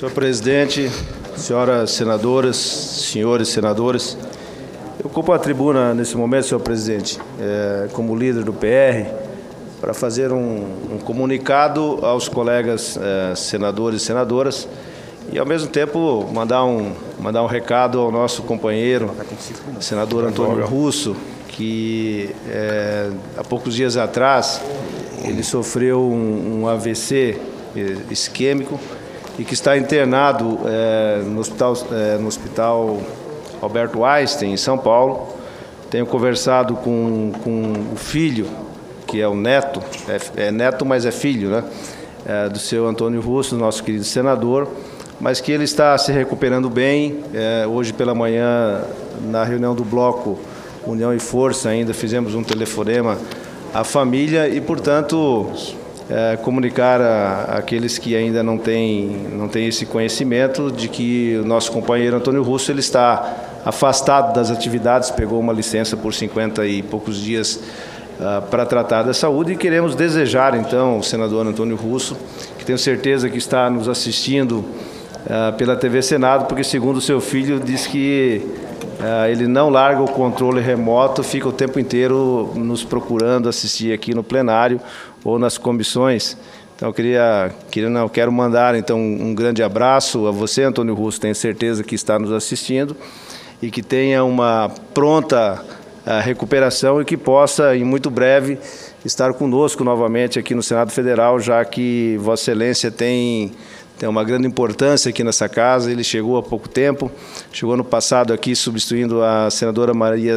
Senhor presidente, senhoras senadoras, senhores senadores, eu ocupo a tribuna nesse momento, senhor presidente, como líder do PR, para fazer um comunicado aos colegas senadores e senadoras e, ao mesmo tempo, mandar um recado ao nosso companheiro, senador Antônio Russo, que há poucos dias atrás ele sofreu um AVC isquêmico e que está internado no hospital Alberto Einstein, em São Paulo. Tenho conversado com o filho, que é o neto, é neto, mas é filho, né? Do seu Antônio Russo, nosso querido senador, mas que ele está se recuperando bem. Hoje pela manhã, na reunião do bloco União e Força, ainda fizemos um telefonema à família e, portanto, comunicar àqueles que ainda não têm esse conhecimento de que o nosso companheiro Antônio Russo ele está afastado das atividades, pegou uma licença por 50 e poucos dias para tratar da saúde, e queremos desejar então ao senador Antônio Russo, que tenho certeza que está nos assistindo pela TV Senado, porque segundo o seu filho diz que ele não larga o controle remoto, fica o tempo inteiro nos procurando assistir aqui no plenário ou nas comissões. Então quero mandar então um grande abraço a você, Antônio Russo, tenho certeza que está nos assistindo e que tenha uma pronta recuperação e que possa, em muito breve, estar conosco novamente aqui no Senado Federal, já que Vossa Excelência tem uma grande importância aqui nessa casa. Ele chegou há pouco tempo, chegou no passado aqui substituindo a senadora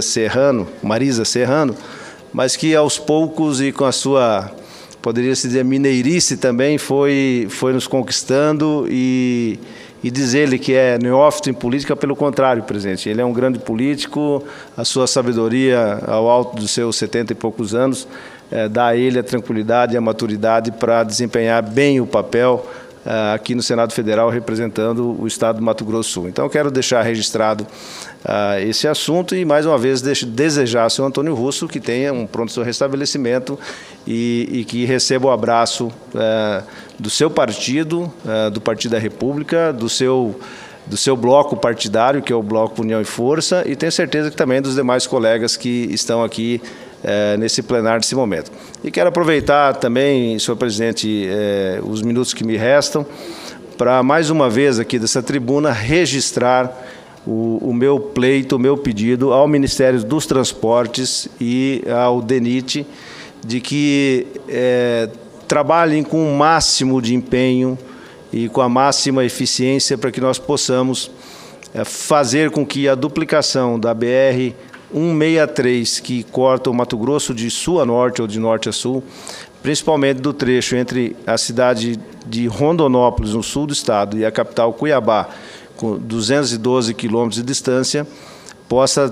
Marisa Serrano, mas que aos poucos e com a sua, poderia-se dizer, mineirice também, foi nos conquistando e diz ele que é neófito em política, pelo contrário, presidente. Ele é um grande político, a sua sabedoria ao alto dos seus 70 e poucos anos dá a ele a tranquilidade e a maturidade para desempenhar bem o papel aqui no Senado Federal, representando o Estado do Mato Grosso do Sul. Então, quero deixar registrado esse assunto e, mais uma vez, desejar ao senhor Antônio Russo que tenha um pronto seu restabelecimento e que receba o abraço do seu partido, do Partido da República, do seu bloco partidário, que é o Bloco União e Força, e tenho certeza que também dos demais colegas que estão aqui nesse plenário nesse momento. E quero aproveitar também, senhor presidente, os minutos que me restam, para mais uma vez aqui dessa tribuna registrar o meu pleito, o meu pedido ao Ministério dos Transportes e ao DENIT de que trabalhem com o máximo de empenho e com a máxima eficiência para que nós possamos fazer com que a duplicação da BR-163, que corta o Mato Grosso de sul a norte ou de norte a sul, principalmente do trecho entre a cidade de Rondonópolis, no sul do estado, e a capital Cuiabá, com 212 quilômetros de distância, possa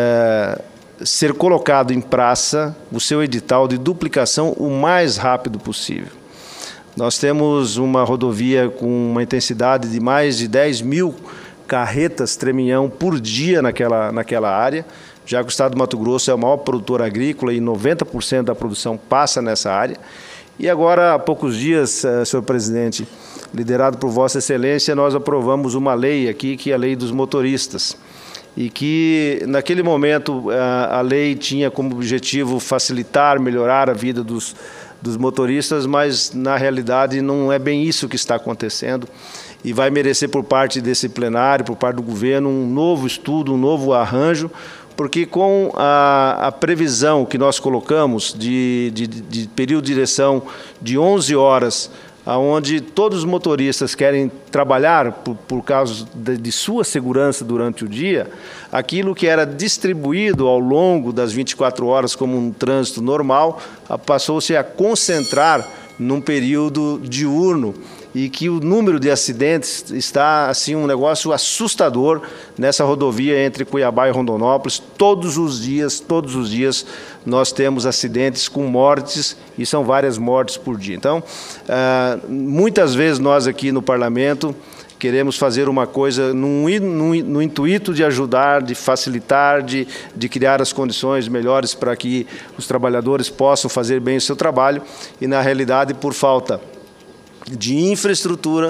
ser colocado em praça o seu edital de duplicação o mais rápido possível. Nós temos uma rodovia com uma intensidade de mais de 10 mil carretas treminhão por dia naquela área, já que o estado do Mato Grosso é o maior produtor agrícola e 90% da produção passa nessa área. E agora, há poucos dias, senhor presidente, liderado por Vossa Excelência, nós aprovamos uma lei aqui, que é a lei dos motoristas, e que, naquele momento, a lei tinha como objetivo facilitar, melhorar a vida dos motoristas, mas, na realidade, não é bem isso que está acontecendo, e vai merecer, por parte desse plenário, por parte do governo, um novo estudo, um novo arranjo, porque com a previsão que nós colocamos de período de direção de 11 horas, onde todos os motoristas querem trabalhar por causa de sua segurança durante o dia, aquilo que era distribuído ao longo das 24 horas como um trânsito normal, passou-se a concentrar num período diurno, e que o número de acidentes está assim um negócio assustador nessa rodovia entre Cuiabá e Rondonópolis. Todos os dias nós temos acidentes com mortes, e são várias mortes por dia. Então, muitas vezes nós aqui no Parlamento queremos fazer uma coisa no intuito de ajudar, de facilitar, de criar as condições melhores para que os trabalhadores possam fazer bem o seu trabalho, e na realidade, por falta de infraestrutura,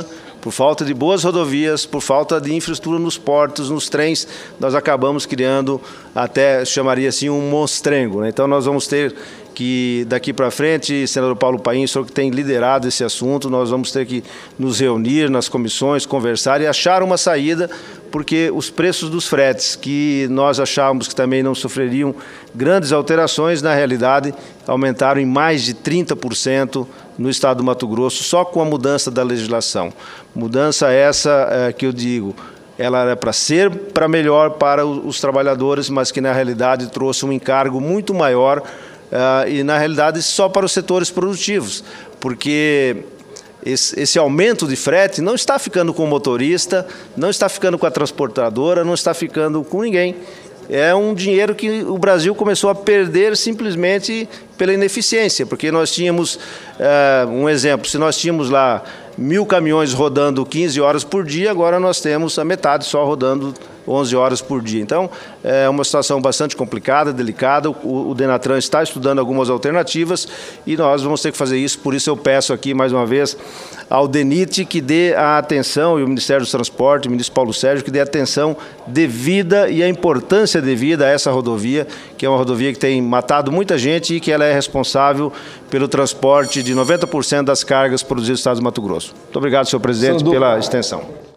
Por falta de boas rodovias, por falta de infraestrutura nos portos, nos trens, nós acabamos criando, até chamaria assim, um monstrengo, né? Então nós vamos ter que, daqui para frente, senador Paulo Paim, o senhor que tem liderado esse assunto, nós vamos ter que nos reunir nas comissões, conversar e achar uma saída, porque os preços dos fretes, que nós achávamos que também não sofreriam grandes alterações, na realidade aumentaram em mais de 30% no estado do Mato Grosso, só com a mudança da legislação. Mudança essa que eu digo, ela era para ser para melhor para os trabalhadores, mas que na realidade trouxe um encargo muito maior e na realidade só para os setores produtivos, porque esse aumento de frete não está ficando com o motorista, não está ficando com a transportadora, não está ficando com ninguém. É um dinheiro que o Brasil começou a perder simplesmente pela ineficiência, porque nós tínhamos, um exemplo, se nós tínhamos lá 1.000 caminhões rodando 15 horas por dia, agora nós temos a metade só rodando 11 horas por dia. Então, é uma situação bastante complicada, delicada. O Denatran está estudando algumas alternativas e nós vamos ter que fazer isso. Por isso eu peço aqui, mais uma vez, ao DENIT que dê a atenção, e o Ministério do Transporte, o ministro Paulo Sérgio, que dê a atenção devida e a importância devida a essa rodovia, que é uma rodovia que tem matado muita gente e que ela é responsável pelo transporte de 90% das cargas produzidas no estado do Mato Grosso. Muito obrigado, senhor presidente, pela extensão.